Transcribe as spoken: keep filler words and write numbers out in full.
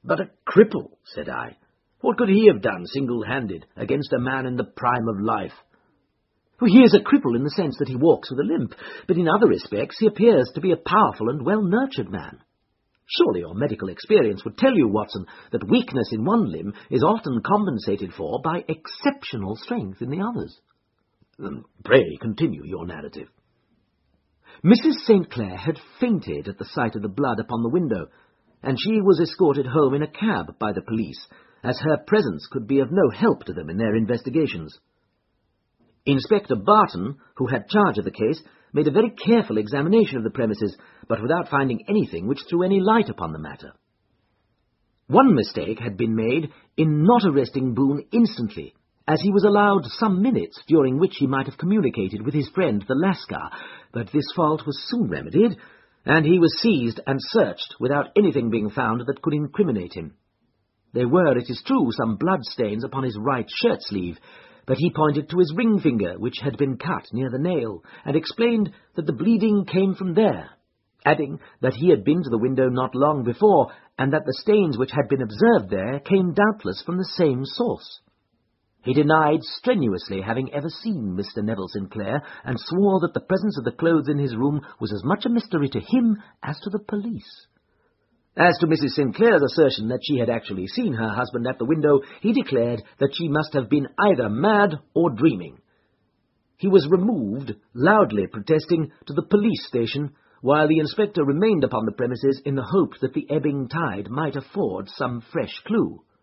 "But a cripple," said I. "What could he have done single-handed against a man in the prime of life?" "He is a cripple in the sense that he walks with a limp, but in other respects he appears to be a powerful and well-nurtured man. Surely your medical experience would tell you, Watson, that weakness in one limb is often compensated for by exceptional strength in the others." Um, "Pray continue your narrative." "Missus Saint Clair had fainted at the sight of the blood upon the window, and she was escorted home in a cab by the police, as her presence could be of no help to them in their investigations. Inspector Barton, who had charge of the case, made a very careful examination of the premises, but without finding anything which threw any light upon the matter. One mistake had been made in not arresting Boone instantly, as he was allowed some minutes during which he might have communicated with his friend the Lascar, but this fault was soon remedied, and he was seized and searched without anything being found that could incriminate him. There were, it is true, some blood-stains upon his right shirt-sleeve, but he pointed to his ring finger, which had been cut near the nail, and explained that the bleeding came from there, adding that he had been to the window not long before, and that the stains which had been observed there came doubtless from the same source. He denied strenuously having ever seen Mister Neville Sinclair, and swore that the presence of the clothes in his room was as much a mystery to him as to the police. As to Missus Sinclair's assertion that she had actually seen her husband at the window, he declared that she must have been either mad or dreaming. He was removed, loudly protesting, to the police station, while the inspector remained upon the premises in the hope that the ebbing tide might afford some fresh clue.